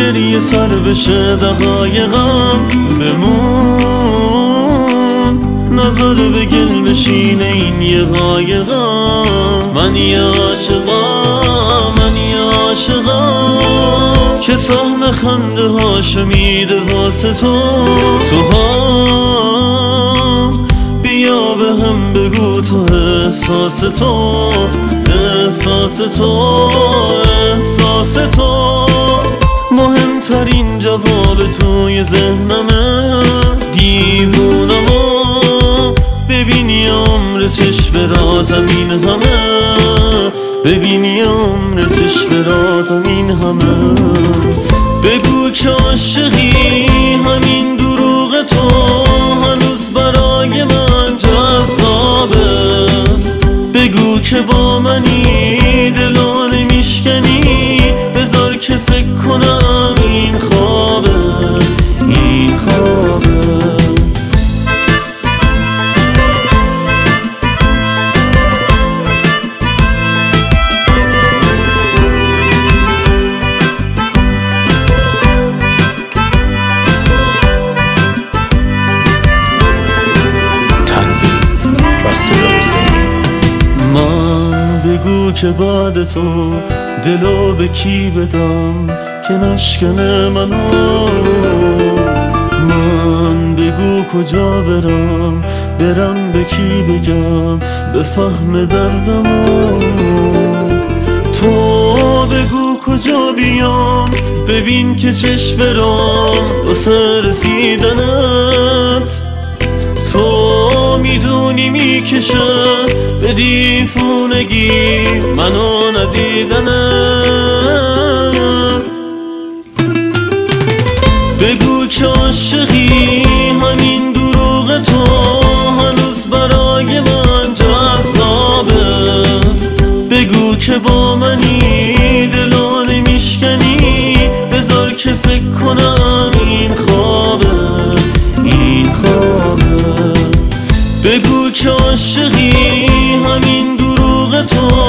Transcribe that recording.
گریه سر بشه دقایقم بمون، نظر به گل بشینه این یه قایقم. من یه عاشقم، من یه عاشقم که سهم خنده هاشو میده واسه تو. تو هم بیا به هم بگو تو احساس تو، احساس تو، احساس تو مهمترین جواب توی ذهنمه. دیوونمو ببینی عمر چشمراتم این همه، ببینی عمر چشمراتم این همه. بگو که عاشقی همین دروغ تو هنوز برای من جذابه. بگو که با منی دلو نمیشکنی، بذار که فکر کنم این خوابه، این خوابه. من بگو که بعد تو دلو به کی بدم که نشکنه منو. من بگو کجا برم، برم به کی بگم بفهم دردمو. تو بگو کجا بیام، ببین که چشم برام واسه رسیدنت. تو میدونی میکشه به دیوونگی منو ندیدنت. بگو که عاشقی همین دروغ تو هنوز برای من جذابه. بگو که با منی دلو نمیشکنی، بذار که فکر کنم این خوابه، این خوابه. بگو که عاشقی همین دروغ تو